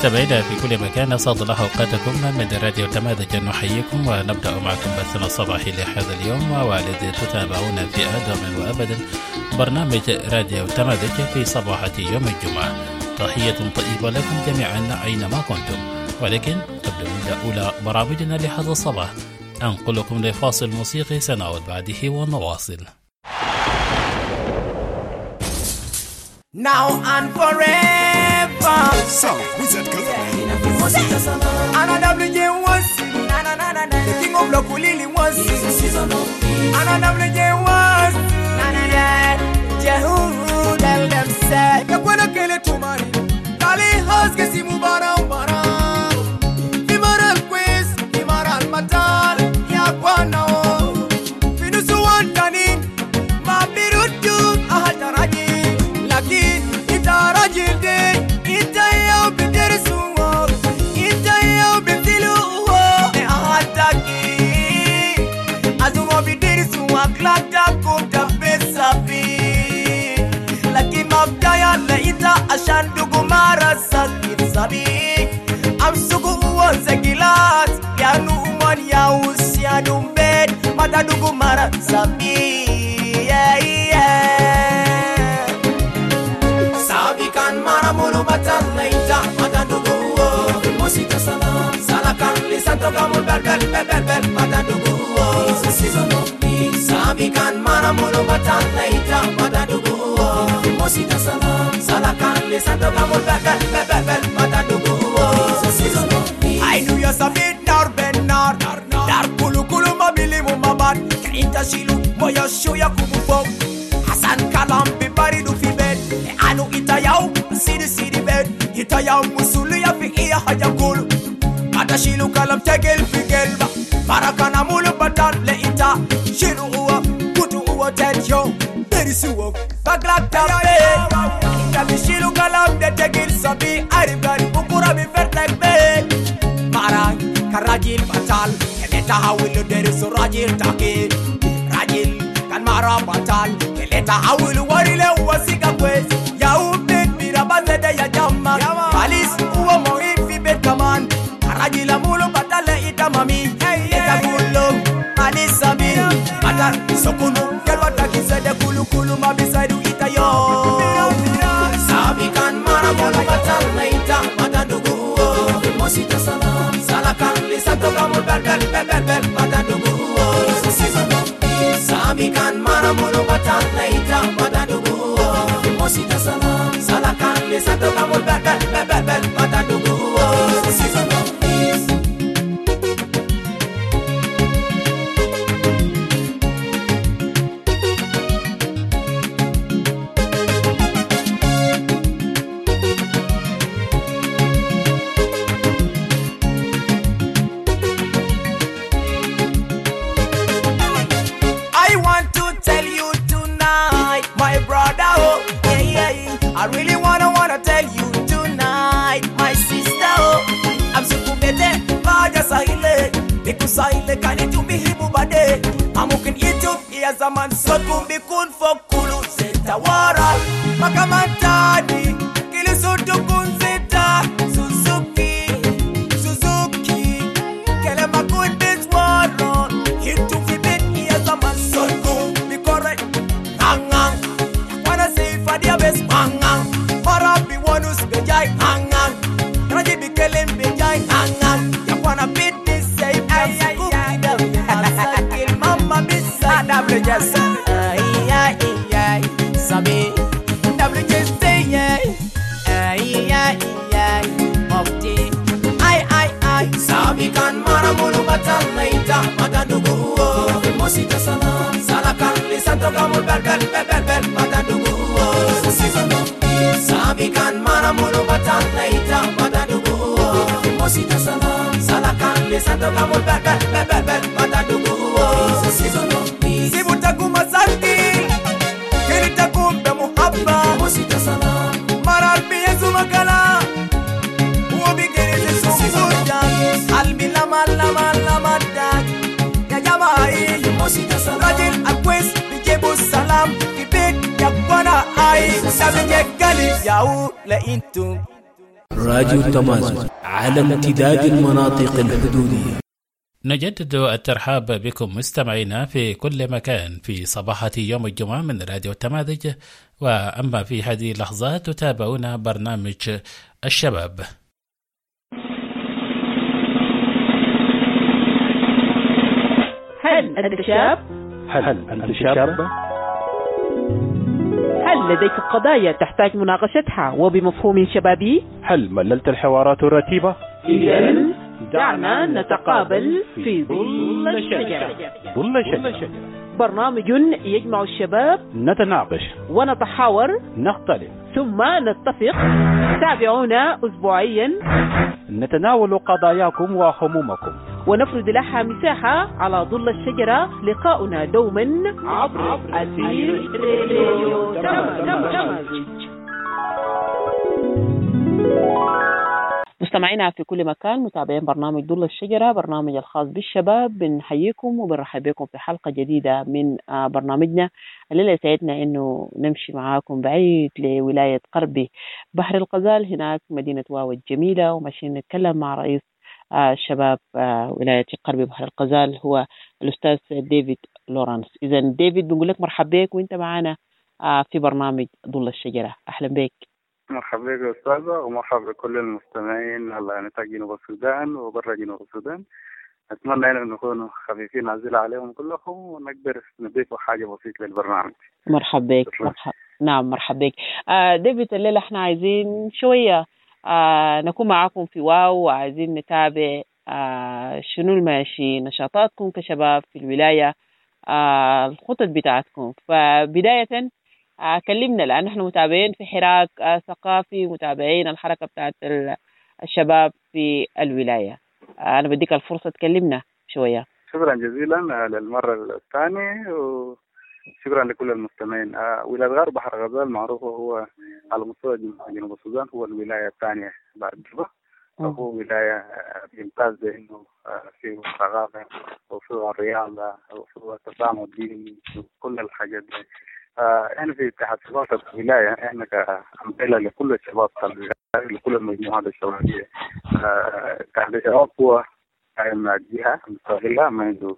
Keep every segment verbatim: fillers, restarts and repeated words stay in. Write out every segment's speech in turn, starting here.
مستمعينا في كل مكان أسعد الله أوقاتكم من راديو تماذج نحييكم ونبدأ معكم بثنا الصباحي لهذا اليوم والذي تتابعون في آدم وأبدا برنامج راديو تماذج في صباحة يوم الجمعة. تحية طيبة لكم جميعا أينما كنتم، ولكن قبل أن نبدأ أولى برامجنا لهذا الصباح أنقلكم لفاصل موسيقي سنعود بعده ونواصل. Now and forever. So, Wizard Girl. Anna W J was the king of Lokulili was. Anna W J was Jehuda them said. Yakwena kele tumari. Kali hoske simu bara bara. Imaral quiz, imaral matal. Yakwana o. Finusu wantani. Mabirutu ahataraji. Lakin itaraji de. Itaya biderisuwa. Itaya bidiluwa. E ahataki. Azumo biderisuwa. Klata kuta besabi. Lakin mabdaya leita ashandugu mara sakit sabi. Amsugu uonze gilat. Yanu umwan ya usi adumbed. Matadugu mara sabi. Yeah, yeah. Sabi kan mara mulu batal leita. Matadugu uo. Mosita salam. Salakan lisanto kamul bel bel bel bel bel. Matadugu uo. It's a season of peace. Sabi kan mara mulu batal leita. Matadugu uo. Mosita salam. Salakan lisanto kamul bel bel bel bel bel. Matadugu uo. It's a season of peace. I knew you sabit nar ben nar. Dar kulu kulu mabili mu mabat. Kainta shilu moyo shoya kubufo. Hasan kalam bibari du fi bed. E anu itayaw sidi sidi bed. Itayaw musulu ya fi iya haja kulu. Mata shilu kalam tegel fi gelba. Marakana mulu batan le ita. Shilu uwa kutu uwa tenyo. Derisuwa baglak tabe. Ita mi shilu kalam de tegel sabi. Aribari bukura mi vertek bed. Marang karajil batal. Keleta hawilu derisu rajil take. Rajil kan mara batal. Keleta hawilu warile uwa sika kwez. Ya ubed mirabazede ya jama. Palis uwa mohin fi bed kaman. Karajila mulu batale ita mami. Ita gulo palis sabi. Batal sokunu kelwata kisede kulu kulu mabisaidu ita yo. Sabi kan mara mulu batal na ita. Matadugu uo. Mosita salam. Salakan lisanto kamul bel bel bel bel bel. Matadugu uo. It's a season of peace. Sabi kan mara mulu batal na ita. Matadugu uo. Mosita salam. Salakan lisanto kamul bel bel bel bel bel. Matadugu uo. It's a season of peace. I want to tell you tonight, my brother, oh, yeah, yeah, yeah. I really wanna, wanna tell you tonight, my sister, oh. I'm so kubete, baja sahile, biku sahile, kani tumihibu bade. Amukin itu, iya zaman sotu, bikun fokulu, seta wara, makamantani, kili sotu kunzeta, Suzuki, Suzuki, kele makun bitwaro, hitu fibit, iya zaman sotu, bikore, hangang, wanna say fadia bes, hangang, marabi wanus bejai, hangang, raji bikelem bejai, hangang, ya wanna beat this same as cookie down, sakil mama bisa, double just, ay, ay, ay, sabi, double just say, ay, ay, ay, ay, mofti, ay, ay, ay, sabi kan mara mulu batal na ita, matadugu uo, mosita salam, salakan lisanto kamul bel bel bel bel bel, matadugu uo, it's a season of peace. Sabi kan mara mulu batal na ita, matadugu uo, mosita salam, salakan lisanto kamul bel bel bel bel bel, matadugu uo, it's a season of peace. Sibutaguma santi, kilitagumbe muhabba, mosita salam, maral biyezu magala, uo bigirizi sumuja, albi lama lama lama dak, ya jamai, mosita salam, rajil akwes, bijebu salam, kibik ya kwana ai, sabi nyegali, yau le intu. راديو التمازن على امتداد المناطق الحدودية. نجدد الترحاب بكم مستمعينا في كل مكان في صباحة يوم الجمعة من راديو التمازج. وأما في هذه اللحظات تتابعون برنامج الشباب. هل أنت شاب؟ هل أنت شاب؟ هل لديك قضايا تحتاج مناقشتها وبمفهوم شبابي؟ هل مللت الحوارات الرتيبة؟ إذن دعنا نتقابل في ظل الشجرة. ظل الشجرة برنامج يجمع الشباب، نتناقش ونتحاور، نختلف، ثم نتفق. تابعونا أسبوعيا نتناول قضاياكم وهمومكم ونفرد لها مساحة على ظل الشجرة. لقاؤنا دوما عبر أثير راديو تمازج. مستمعينا في كل مكان، متابعين برنامج ظل الشجرة، برنامج الخاص بالشباب، بنحييكم وبنرحب بكم في حلقة جديدة من برنامجنا. الليلة سعدنا إنه نمشي معاكم بعيد لولاية قربي بحر الغزال، هناك مدينة واو الجميلة، وماشيين نتكلم مع رئيس الشباب ولاية قربي بحر الغزال هو الأستاذ ديفيد لورانس. إذا ديفيد بنقول لك مرحبا بك وإنت معنا في برنامج ظل الشجرة. أهلا بك. مرحبا بك يا أستاذة، ومرحبا بكل المستمعين على نطاق جنوب السودان وبرا جنوب السودان. أتمنى أن نكون خفيفين عزيزة عليهم كلهم ونقدر نضيف حاجة بسيطة للبرنامج. مرحبا بك. مرحب. نعم مرحبا بك. آه ديفيد، الليلة احنا عايزين شوية آه نكون معاكم في واو، وعايزين نتابع آه شنو الماشي نشاطاتكم كشباب في الولاية، آه الخطط بتاعتكم. فبداية آه كلمنا، لأن احنا متابعين في حراك آه ثقافي، متابعين الحركة بتاعت الشباب في الولاية. آه أنا بديك الفرصة تكلمنا شوية. شكرا جزيلا للمرة الثانية، وشكرا لكل المستمعين. آه ولاية غرب بحر الغزال معروفة هو على مستوى جنوب السودان هو الولاية الثانية بعد جوبا، وهو ولاية بيمتاز بأنه فيه ثقافة وفيه الرياضة وفيه التسامح الديني وكل الحاجات دي. احنا في اتحاد شباب الولاية احنا كأمثلة لكل الشباب لكل المجموعات الشبابية. اتحاد الشباب هو جهة مستقلة ما عنده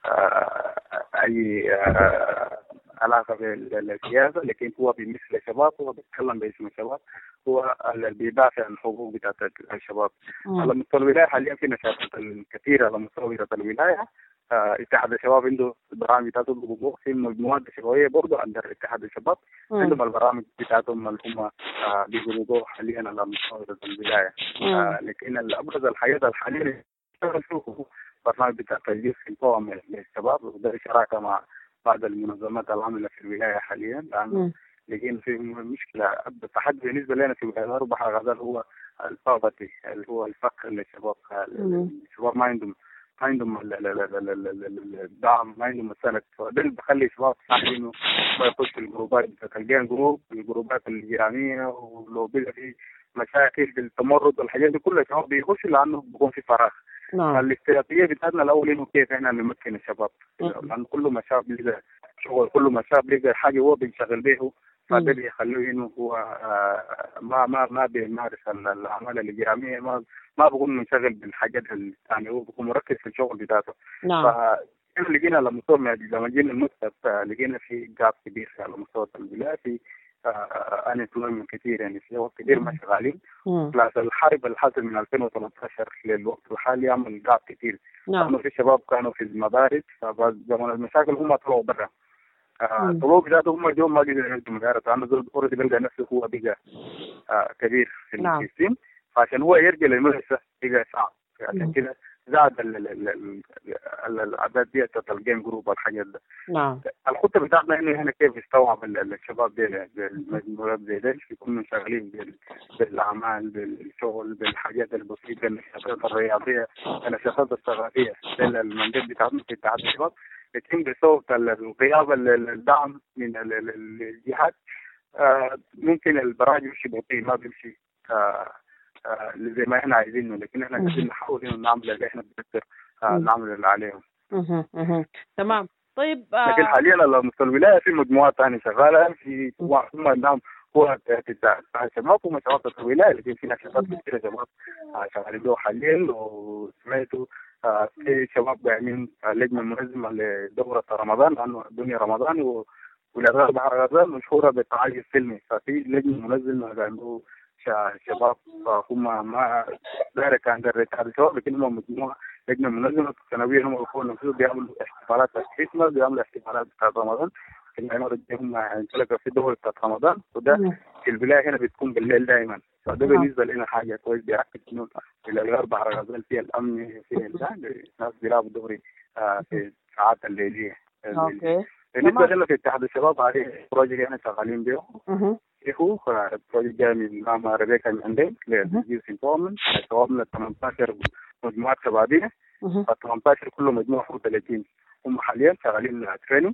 أي علاقة بالسياسة، لكن هو بمثل الشباب، هو بيتكلم باسم الشباب، هو اللي بيدافع عن الحقوق بتاعت الشباب. على مستوى الولاية حاليا في نشاطات كثيرة على مستوى الولاية. آه، اتحاد الشباب عنده برامج بتاعته بوقوع في المجموعات الشبابية برضه عند اتحاد الشباب عندهم البرامج بتاعتهم اللي هم آه بيقولوا حاليا على مستوى الولاية. آه لكن الأبرز الحاجات الحالية هو برنامج بتاع تجهيز القوى للشباب، وده شراكة مع بعض المنظمات العاملة في الولاية حاليا، لأنه لكن في مشكلة التحدي بالنسبة لنا في ولاية غرب بحر الغزال هو الفقر، اللي هو الفقر للشباب. الشباب ما عندهم ما عندهم الدعم، ما عندهم السند، فده اللي بخلي الشباب صعب انه ما يخش في الجروبات، تلقين جروب الجروبات الجيرانيه، ولو بقى في مشاكل بالتمرد والحاجات دي كلها الشباب بيخش لانه بيكون في فراغ. نعم. الاستراتيجيه بتاعتنا الاول انه كيف احنا نمكن الشباب، لان كل ما شاب لقى شغل، كل ما شاب لقى حاجه هو بينشغل به، فده بيخليه انه هو آه ما ما ما بيمارس الاعمال الجراميه، ما ما بيكون منشغل بالحاجات الثانيه، هو بيكون مركز في الشغل بتاعته. نعم. فاحنا لقينا على مستوى لما جينا المكتب لقينا في جاب كبير على مستوى الولايه، في أنا من كثير، يعني في وقت كثير ما شغالين. بلاس الحرب اللي حصل من ألفين وثلاثة عشر للوقت الحالي عمل جاب كثير. نعم. كانوا في شباب كانوا في المدارس، فزمن المشاكل هم طلعوا برا. طلعوا بذاته هم جو ما قدروا يهدوا مدارس، عنده زول أوريدي بلقى نفسه هو بقى آه كبير في نعم. السن، فعشان هو يرجع للمدرسة بقى صعب. عشان كده زاد الأعداد دي تلقين جروب والحاجات ده. نعم. الخطة بتاعتنا إنه إحنا كيف نستوعب الشباب دي بالمجموعات زي ده، يكونوا شغالين بالأعمال، بالشغل، بالحاجات البسيطة، النشاطات الرياضية، النشاطات الثقافية، ده المنجد بتاعتنا في اتحاد الشباب، لكن بصوت القيادة الدعم من الجهات. آه ممكن البرامج يمشي بطيء، ما بيمشي آه آه زي ما احنا عايزينه، لكن احنا قاعدين نحاول انه نعمل اللي احنا بنقدر آه نعمل اللي عليهم. اها اها تمام. طيب آه لكن حاليا على مستوى الولايه في مجموعات ثانيه شغاله، في هم عندهم هو بتاع الشباب ومشروعات الولايه، لكن في نشاطات كثيره شباب شغالين له حاليا. وسمعتوا في شباب قاعدين لجنه منظمه لدوره رمضان، لانه الدنيا رمضان و والأغاني بحر غزال مشهورة بالتعايش السلمي، ففي لجنة منظمة عنده شباب هم ما ذلك عند الاتحاد الشباب، لكن هم مجموعة لجنة منظمة سنويا هم يكونوا نفسهم بيعملوا احتفالات الكريسماس، بيعملوا احتفالات بتاعت رمضان في العمارة دي. هم انطلقوا في دورة بتاعت رمضان، وده في البداية هنا بتكون بالليل دائما، فده بالنسبة لنا حاجة كويس، بيأكد إنه في الأغار بحر غزال فيها الأمن، في الناس بيلعبوا دوري في الساعات الليلية. اوكي. بالنسبه لنا في اتحاد الشباب عليه بروجيكت احنا شغالين به، هو بروجيكت جاي من ماما ريبيكا من عندنا للجيوس امباورمنت، شبابنا ثمانية عشر مجموعات شبابيه، ال ثمانية عشر كله مجموعه فوق ثلاثين، هم حاليا شغالين تريننج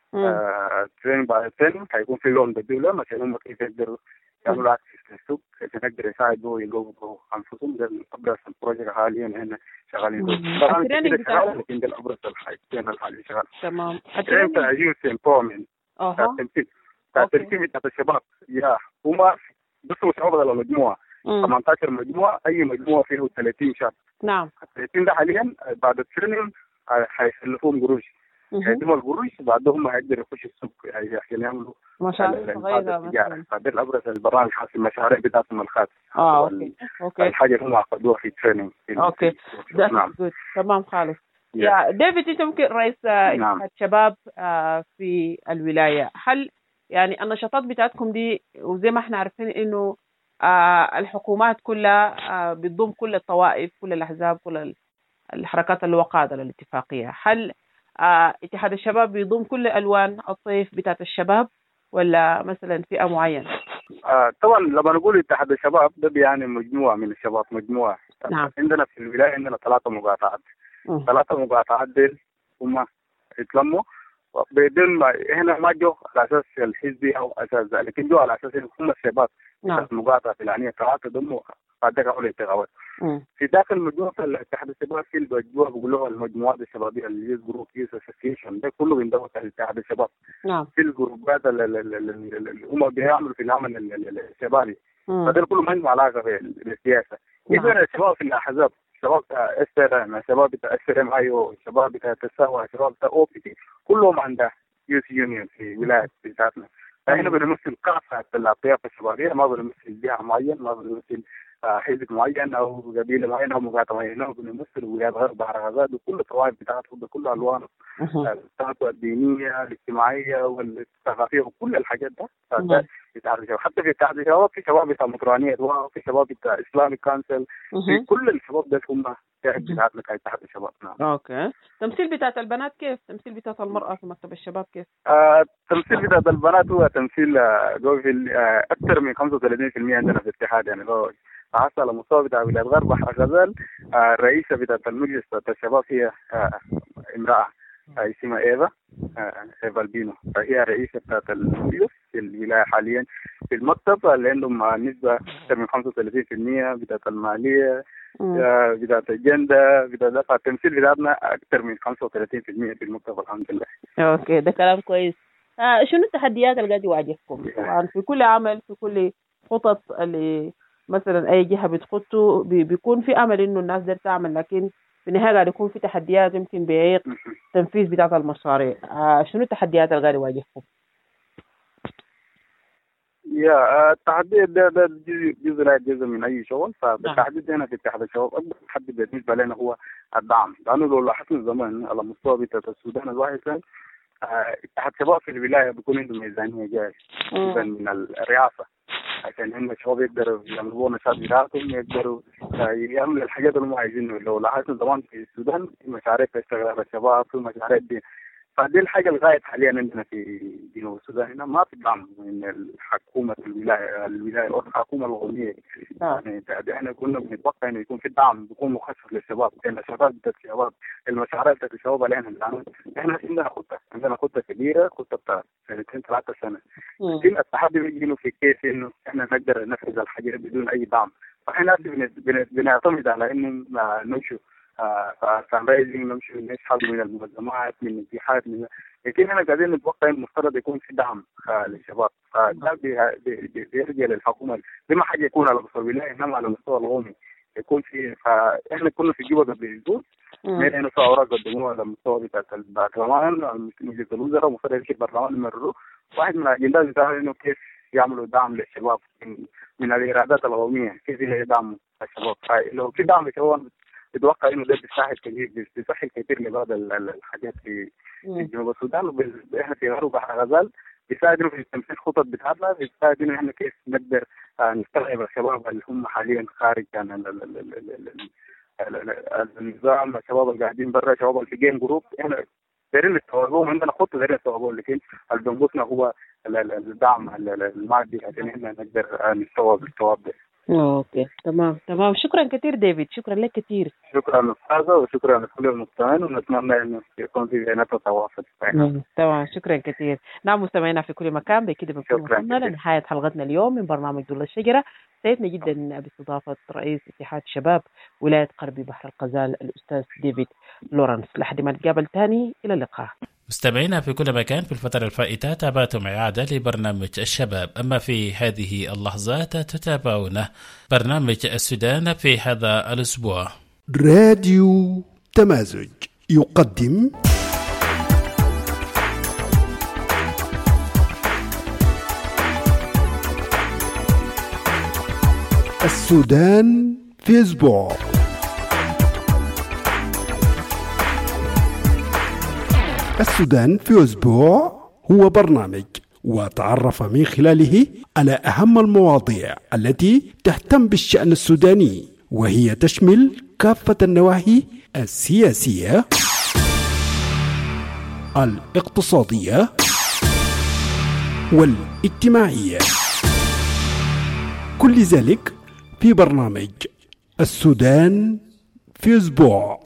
تريننج بعد التريننج هيكون في لون بديله عشان هم كيف يقدروا يعملوا اكسس للسوق عشان يقدروا يساعدوا يلقوا انفسهم. ده ابرز البروجيكت حاليا هنا شغالين به. طبعا التريننج بتاعه لكن ده الابرز الحاجتين الحالي شغال. تمام. التريننج بتاع جيوس امباورمنت بتاع التنفيذ بتاع التنفيذ بتاع الشباب، يا هم بس شباب على المجموعه ثمانية عشر مجموعه، اي مجموعه فيه ثلاثين شاب. نعم. ثلاثين ده حاليا بعد التريننج هيسلفوهم قروش، هيقدموا القروش بعدهم هيقدروا يخشوا السوق عشان يعملوا مشاريع صغيره مثلا. فده الابرز البرامج خاصه المشاريع بتاعتهم الخاصه. اه اوكي اوكي. الحاجه اللي هم اخذوها في تريننج. اوكي نعم. تمام خالص. يا ديفيد، انت ممكن رئيس اتحاد شباب في الولايه، هل يعني النشاطات بتاعتكم دي وزي ما احنا عارفين انه الحكومات كلها بتضم كل الطوائف كل الاحزاب كل الحركات اللي وقعت على الاتفاقيه، هل اتحاد الشباب بيضم كل الوان الطيف بتاعت الشباب ولا مثلا فئه معينه؟ آه طبعا لما نقول اتحاد الشباب ده بيعني مجموعه من الشباب، مجموعه. نعم. عندنا في الولايه عندنا ثلاثه مقاطعات، ثلاثه مقاطعات ديل هم يتلموا بدون ما هنا ما جو على اساس الحزبي او اساس ذلك، لكن جو على اساس هم الشباب. نعم. المقاطعه الفلانيه ثلاثه ضموا بعدك اول انتخابات. في داخل مجموعه الاتحاد الشباب في المجموعه بيقولوها المجموعات الشبابيه اللي هي جروب يوز اسوسيشن، ده كله بينضم تحت الاتحاد الشباب. نعم. في الجروبات اللي هم بيعملوا في العمل الشبابي، فده كله ما عنده علاقه بالسياسه. اذا الشباب في الاحزاب، شباب اس ار ام، شباب بتاع اس ار ام اي او، شباب بتاع تساوى، شباب بتاع او بي تي، كلهم عندها يوث يونيون في ولايه بتاعتنا. فاحنا بنمثل كافه الاطياف الشبابيه، ما بنمثل جهه معين، ما بنمثل حزب معين او قبيله معينه او مقاطعه معينه، بنمثل ولايات غرب بحر غزال وكل الطوائف بتاعتهم بكل الوان بتاعته الدينيه الاجتماعيه والثقافيه وكل الحاجات ده. حتى في اتحاد الشباب في شباب بتاع مطرانيه وفي شباب بتاع اسلامي كونسل، في كل الشباب ده هم بتاعتنا كاتحاد الشباب. نعم. اوكي. تمثيل بتاعت البنات كيف؟ تمثيل بتاعت المراه في مكتب الشباب كيف؟ آه تمثيل بتاعت البنات هو تمثيل جو في آه اكثر من خمسة وثلاثين بالمئة عندنا في الاتحاد، يعني هو حصل على مستوى بتاع ولايات غرب بحر غزال. آه الرئيسه بتاعت المجلس بتاعت الشباب هي آه امراه اسمها ايفا آه ايفا البينو، فهي رئيسه بتاعت المجلس في الولايه حاليا. في المكتب اللي عندهم نسبه اكثر من خمسة وثلاثين بالمئة بتاعت الماليه آه بتاعت الجندا بتاعت التمثيل بتاعتنا اكثر من خمسة وثلاثين بالمئة في المكتب الحمد لله. اوكي ده كلام كويس. آه شنو التحديات اللي قاعد يواجهكم؟ طبعا في كل عمل في كل خطط اللي مثلا اي جهه بتخطه بيكون في امل انه الناس دي تعمل، لكن في النهايه قاعد يكون في تحديات يمكن بيعيق التنفيذ بتاع المشاريع. آه شنو التحديات اللي قاعد يواجهكم؟ يا التحدي ده ده جزء لا جزء من اي شغل. فالتحدي هنا في اتحاد الشباب اكبر تحدي بالنسبه لنا هو الدعم، لانه لو لاحظنا زمان على مستوى بتاع السودان الواحد كان اتحاد الشباب في الولايه بيكون عنده ميزانيه جايه من الرئاسه عشان هم الشباب يقدروا يعملوا نشاط بتاعتهم، يقدروا يعملوا الحاجات اللي هم عايزينه. لو لاحظنا زمان في السودان في مشاريع تشتغل الشباب، في مشاريع دي، فدي الحاجه الغايه حاليا عندنا في جنوب السودان هنا ما في دعم من الحكومه الولايه الولايه الحكومه الوطنيه. يعني احنا كنا بنتوقع انه يكون في دعم بيكون مخصص للشباب، لان الشباب بتاعت الشباب المشاريع بتاعت الشباب علينا الان احنا عندنا خطه عندنا خطه كبيره، خطه بتاع سنتين ثلاثه سنه. لكن التحدي بيجي في كيف انه احنا نقدر ننفذ الحاجه بدون اي دعم. فاحنا بنعتمد على انه نمشي فكان رايزنج نمشي نسحب من المنظمات من الاتحاد من لكن احنا قاعدين نتوقع انه المفترض يكون في دعم للشباب، فده بيرجع للحكومه زي ما حاجه يكون على مستوى الولايه انما على المستوى القومي يكون في. فاحنا كنا في جوبا قبل اسبوع ما انه في اوراق قدموها على المستوى بتاع البرلمان مجلس الوزراء ومفروض يمشي البرلمان يمرروه. واحد من الاجندات بتاعها انه كيف يعملوا دعم للشباب من, من الايرادات القوميه، كيف يدعموا الشباب. فلو في دعم للشباب بتوقع انه ده بيساعد كثير، بيسهل كثير لبعض الحاجات في جنوب السودان. واحنا في غرب بحر غزال بيساعدنا في تنفيذ خطط بتاعتنا، بيساعدنا احنا كيف نقدر نستوعب الشباب اللي هم حاليا خارج عن النظام، الشباب اللي قاعدين برا، الشباب اللي في جيم جروب. احنا دايرين نستوعبهم، عندنا خطه دايرين نستوعبهم، لكن اللي بينقصنا هو الدعم المادي عشان احنا نقدر نستوعب الجواب ده. اوكي تمام تمام. شكرا كثير ديفيد، شكرا لك كثير. شكرا استاذه وشكرا لكل المستمعين، ونتمنى انه يكون في بيناتنا تواصل. تمام شكرا كثير. نعم مستمعينا في كل مكان، بكده بنكون وصلنا لنهايه حلقتنا اليوم من برنامج ظل الشجره. سعدنا جدا باستضافه رئيس اتحاد شباب ولايه غربي بحر الغزال الاستاذ ديفيد لورنس. لحد ما نتقابل ثاني، الى اللقاء. مستمعينا في كل مكان، في الفترة الفائتة تابعتم إعادة لبرنامج الشباب، أما في هذه اللحظات تتابعون برنامج السودان في هذا الأسبوع. راديو تمازج يقدم السودان في أسبوع. السودان في أسبوع هو برنامج وتعرف من خلاله على أهم المواضيع التي تهتم بالشأن السوداني، وهي تشمل كافة النواحي السياسية، الاقتصادية والاجتماعية، كل ذلك في برنامج السودان في أسبوع.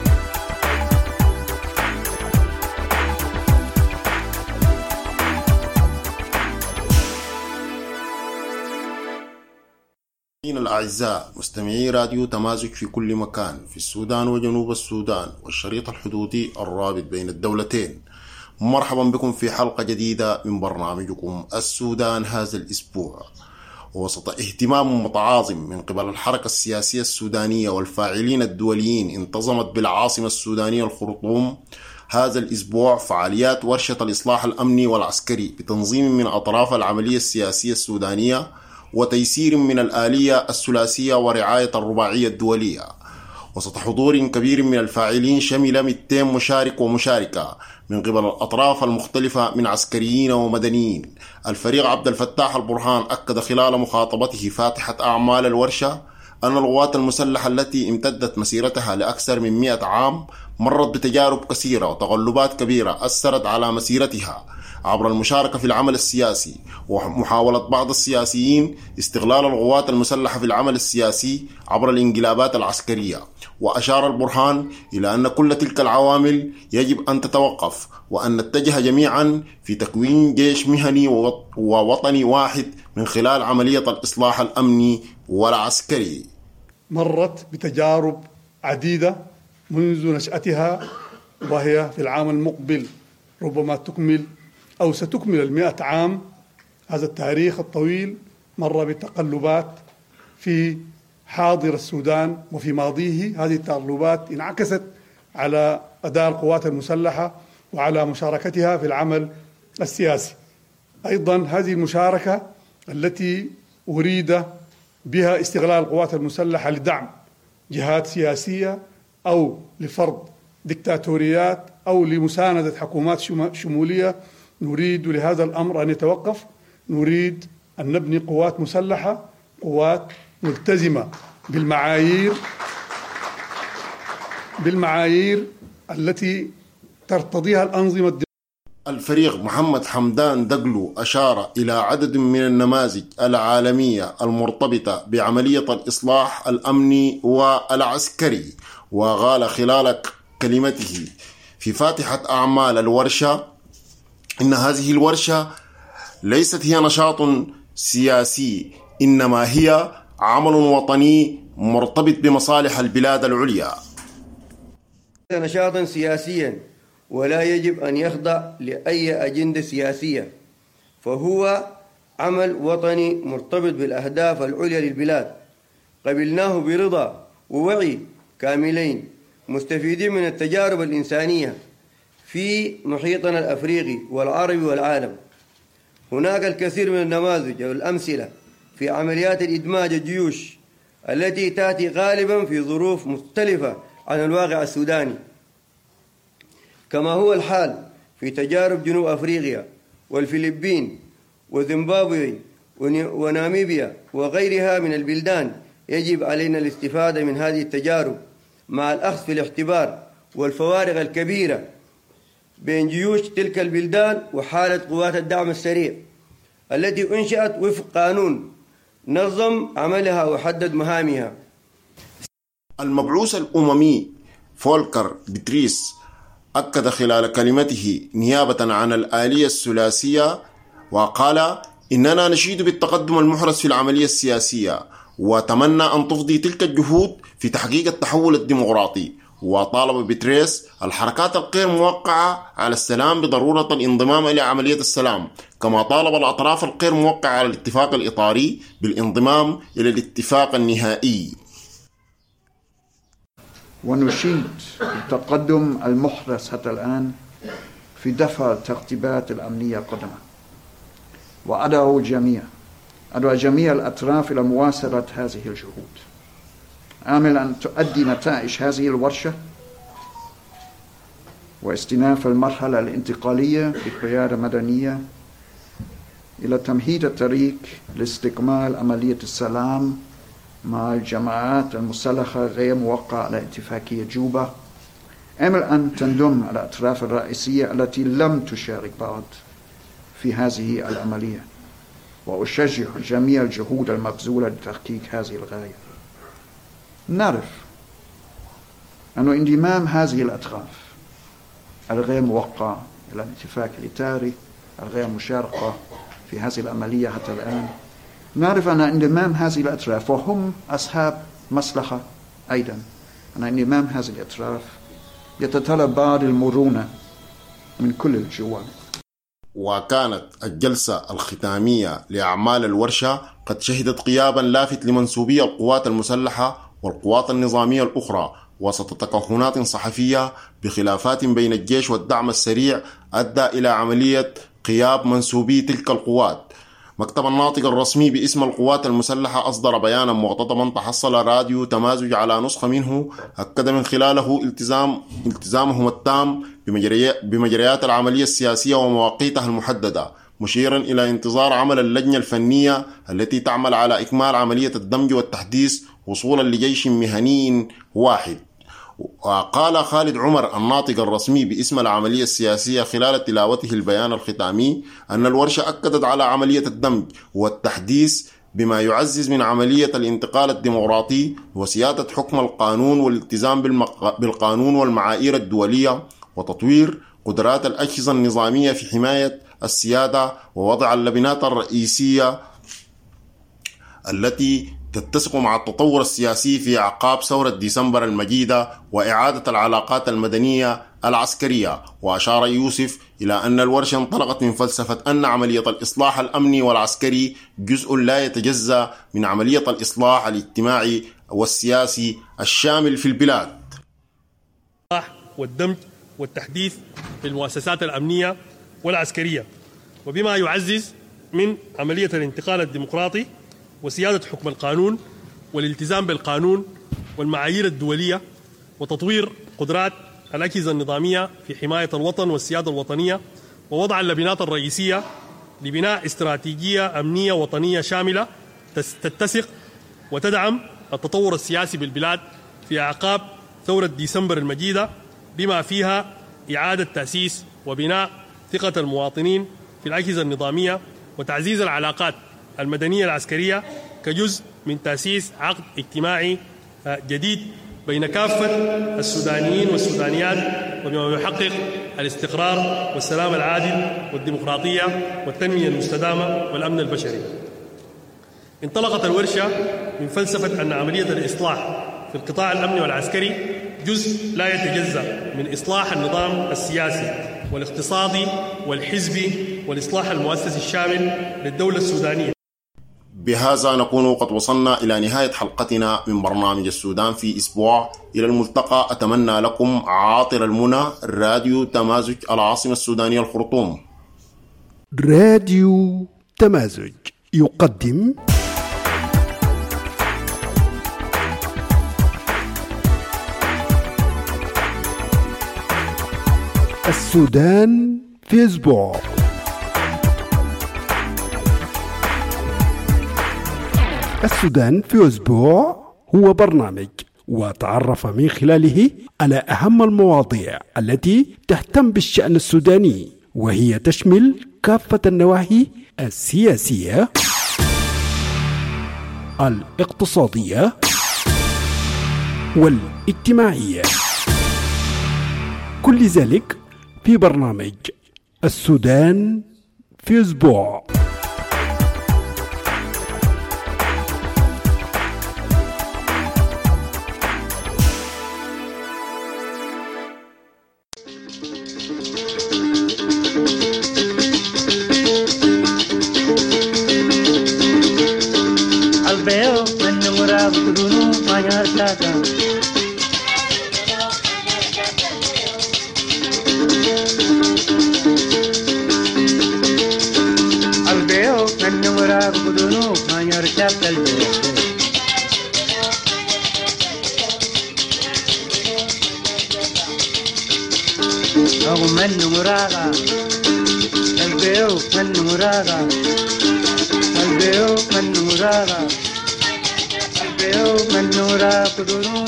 الأعزاء مستمعي راديو تمازج في كل مكان في السودان وجنوب السودان والشريط الحدودي الرابط بين الدولتين، مرحبا بكم في حلقة جديدة من برنامجكم السودان هذا الأسبوع. وسط اهتمام متعاظم من قبل الحركة السياسية السودانية والفاعلين الدوليين انتظمت بالعاصمة السودانية الخرطوم هذا الأسبوع فعاليات ورشة الإصلاح الأمني والعسكري بتنظيم من أطراف العملية السياسية السودانية وتيسير من الآلية الثلاثية ورعاية الرباعية الدولية، وسط حضور كبير من الفاعلين شمل مئتين مشارك ومشاركة من قبل الأطراف المختلفة من عسكريين ومدنيين. الفريق عبد الفتاح البرهان أكد خلال مخاطبته فاتحة أعمال الورشة أن القوات المسلحة التي امتدت مسيرتها لأكثر من مئة عام مرت بتجارب كثيرة وتغلبات كبيرة أثرت على مسيرتها عبر المشاركة في العمل السياسي، ومحاولة بعض السياسيين استغلال القوات المسلحة في العمل السياسي عبر الانقلابات العسكرية. وأشار البرهان إلى أن كل تلك العوامل يجب أن تتوقف، وأن نتجه جميعا في تكوين جيش مهني ووطني واحد من خلال عملية الإصلاح الأمني والعسكري. مرت بتجارب عديدة منذ نشأتها، وهي في العام المقبل ربما تكمل أو ستكمل المئة عام. هذا التاريخ الطويل مر بتقلبات في حاضر السودان وفي ماضيه. هذه التقلبات انعكست على أداء القوات المسلحة وعلى مشاركتها في العمل السياسي. أيضا هذه المشاركة التي أريد بها استغلال القوات المسلحة لدعم جهات سياسية أو لفرض ديكتاتوريات أو لمساندة حكومات شمولية، نريد لهذا الأمر أن يتوقف. نريد أن نبني قوات مسلحة، قوات ملتزمة بالمعايير بالمعايير التي ترتضيها الأنظمة الدولية. الفريق محمد حمدان دقلو أشار إلى عدد من النماذج العالمية المرتبطة بعملية الإصلاح الأمني والعسكري، وقال خلال كلمته في فاتحة أعمال الورشة إن هذه الورشة ليست هي نشاط سياسي، إنما هي عمل وطني مرتبط بمصالح البلاد العليا. نشاطا سياسيا ولا يجب أن يخضع لأي أجندة سياسية، فهو عمل وطني مرتبط بالأهداف العليا للبلاد، قبلناه برضا ووعي كاملين، مستفيدين من التجارب الإنسانية في محيطنا الأفريقي والعربي والعالم. هناك الكثير من النماذج والأمثلة في عمليات الإدماج الجيوش التي تأتي غالبا في ظروف مختلفة عن الواقع السوداني، كما هو الحال في تجارب جنوب أفريقيا والفلبين وزيمبابوي وناميبيا وغيرها من البلدان. يجب علينا الاستفادة من هذه التجارب مع الأخذ في الاعتبار والفوارق الكبيرة بين جيوش تلك البلدان وحالة قوات الدعم السريع التي أنشأت وفق قانون نظم عملها وحدد مهامها. المبعوث الأممي فولكر بيتريس أكد خلال كلمته نيابة عن الآلية الثلاثية وقال: إننا نشيد بالتقدم المحرز في العملية السياسية، وتمنى أن تفضي تلك الجهود في تحقيق التحول الديمقراطي. وطالب بيتريس الحركات الغير موقعة على السلام بضرورة الانضمام إلى عملية السلام، كما طالب الأطراف الغير موقعة على الاتفاق الإطاري بالانضمام إلى الاتفاق النهائي. ونشيد بالتقدم المحرز حتى الآن في دفع الترتيبات الأمنية قدما، وأدعو الجميع أدعو جميع الأطراف إلى مواصلة هذه الجهود، آمل أن تؤدي نتائج هذه الورشة واستئناف المرحلة الانتقالية بقيادة مدنية إلى تمهيد الطريق لاستكمال عملية السلام مع الجماعات المسلحة غير موقعة على اتفاقية جوبا. آمل أن تنضم الأطراف الرئيسية التي لم تشارك بعد في هذه العملية، وأشجع جميع الجهود المبذولة لتحقيق هذه الغاية. نعرف أن انضمام هذه الأطراف الغير موقعة إلى الاتفاق الإطاري الغير مشاركة في هذه العملية حتى الآن، نعرف أن انضمام هذه الأطراف وهم أصحاب مصلحة أيضا، أن انضمام هذه الأطراف يتطلب بعض المرونة من كل الجوانب. وكانت الجلسة الختامية لأعمال الورشة قد شهدت غيابا لافت لمنسوبي القوات المسلحة والقوات النظامية الأخرى وسط تكهنات صحفية بخلافات بين الجيش والدعم السريع أدى إلى عملية غياب منسوبي تلك القوات. مكتب الناطق الرسمي باسم القوات المسلحة أصدر بيانا مغتضبا تحصل راديو تمازج على نسخة منه أكد من خلاله التزام التزامهم التام بمجريات العملية السياسية ومواقيتها المحددة، مشيرا إلى انتظار عمل اللجنة الفنية التي تعمل على إكمال عملية الدمج والتحديث وصولا لجيش مهني واحد. وقال خالد عمر الناطق الرسمي باسم العملية السياسية خلال تلاوته البيان الختامي أن الورشة أكدت على عملية الدمج والتحديث بما يعزز من عملية الانتقال الديمقراطي وسيادة حكم القانون والالتزام بالقانون والمعايير الدولية وتطوير قدرات الأجهزة النظامية في حماية السيادة ووضع اللبنات الرئيسية التي تتسق مع التطور السياسي في أعقاب ثورة ديسمبر المجيدة وإعادة العلاقات المدنية العسكرية. وأشار يوسف إلى أن الورشة انطلقت من فلسفة أن عملية الإصلاح الأمني والعسكري جزء لا يتجزأ من عملية الإصلاح الاجتماعي والسياسي الشامل في البلاد. والدمج والتحديث في المؤسسات الأمنية والعسكرية، وبما يعزز من عملية الانتقال الديمقراطي وسيادة حكم القانون والالتزام بالقانون والمعايير الدولية وتطوير قدرات الأجهزة النظامية في حماية الوطن والسيادة الوطنية ووضع اللبنات الرئيسية لبناء استراتيجية أمنية وطنية شاملة تتسق وتدعم التطور السياسي بالبلاد في أعقاب ثورة ديسمبر المجيدة، بما فيها إعادة تأسيس وبناء ثقة المواطنين في الأجهزة النظامية وتعزيز العلاقات المدنية العسكرية كجزء من تأسيس عقد اجتماعي جديد بين كافة السودانيين والسودانيات، وبما يحقق الاستقرار والسلام العادل والديمقراطية والتنمية المستدامة والأمن البشري. انطلقت الورشة من فلسفة أن عملية الإصلاح في القطاع الأمني والعسكري جزء لا يتجزأ من إصلاح النظام السياسي والاقتصادي والحزبي والإصلاح المؤسسي الشامل للدولة السودانية. بهذا نكون قد وصلنا إلى نهاية حلقتنا من برنامج السودان في أسبوع. إلى الملتقى. أتمنى لكم عاطر المنى. راديو تمازج العاصمة السودانية الخرطوم. راديو تمازج يقدم السودان في أسبوع. السودان في أسبوع هو برنامج وتعرف من خلاله على أهم المواضيع التي تهتم بالشأن السوداني، وهي تشمل كافة النواحي السياسية، الاقتصادية والاجتماعية، كل ذلك في برنامج السودان في أسبوع. Albeo, menungura kudunu mayar saka. Albeo, menungura kudunu mayar saka. Aku menungura, albeo menungura. Albeo menura, albeo menura kudunu.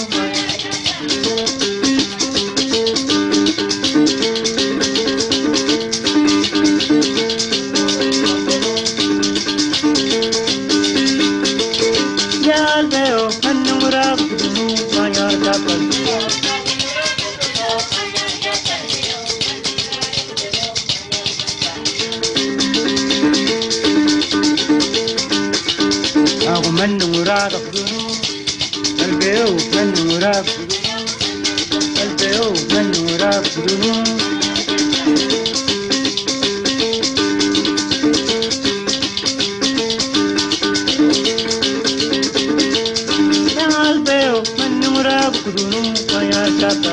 Ya albeo menura kudunu mayar kapal. Aku menura kudunu, albeo menura kudunu, albeo menura kudunu. Ya albeo menura kudunu mayar kata.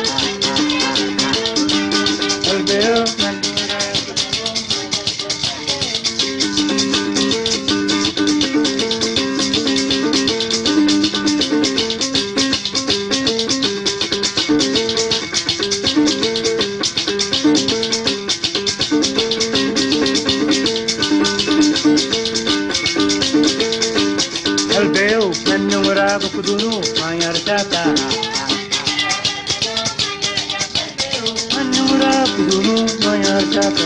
Albeo kudunu mayar kata. Menura kudunu mayar kata.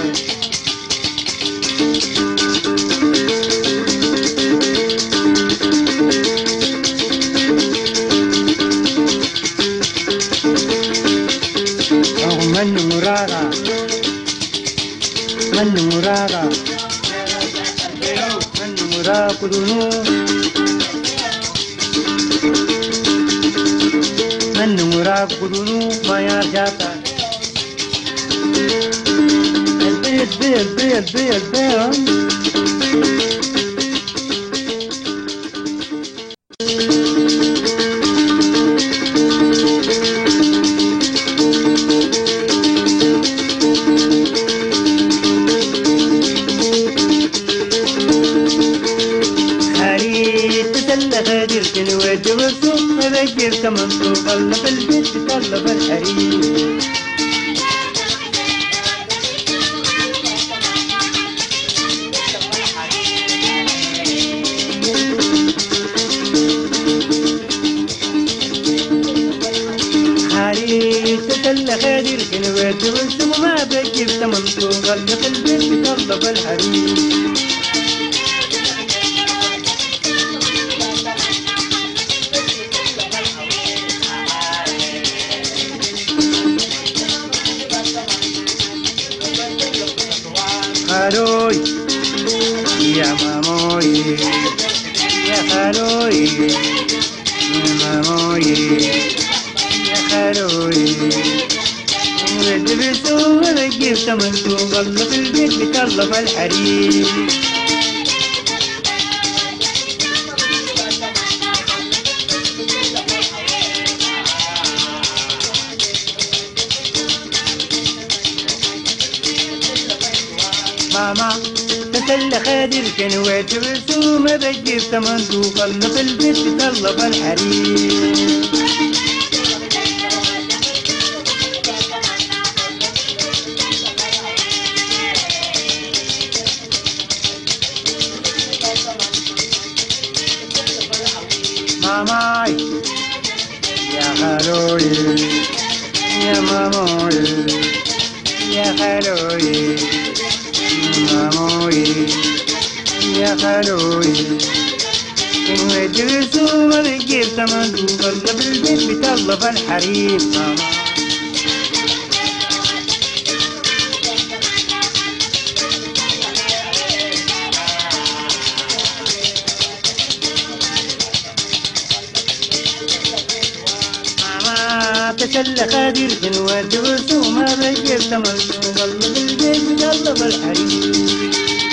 Oh menura, menura, menura kudunu. Menura kudunu mayar jata. Albeo, albeo, albeo, albeo. Hari تسلى غادر كنوات وسوق مذاكر كمان سوق الله في البيت تطلع بالحريم. hari تسلى غادر كنوات وسوق مذاكر كمان سوق الله في البيت تطلع بالحريم. Haroy, ya mamoy, ya haroy, ya mamoy, ya haroy. خلوي ود بسوق نجيب تمنتوق الله في البيت بتطلب الحريم ماما تسلى خادر كان واد بسوم بجيب تمنتوق الله في البيت بتطلب الحريم ماماي يا خلوي يا ماموي يا خلوي ماموي يا خلوي إن وجهسوا ما بتجيب تمنتوق الله بالبيت بتطلب الحريم ماما تسلى خادر جنوات وسوما بجيب تمنتوق الله بالبيت بتطلب الحريم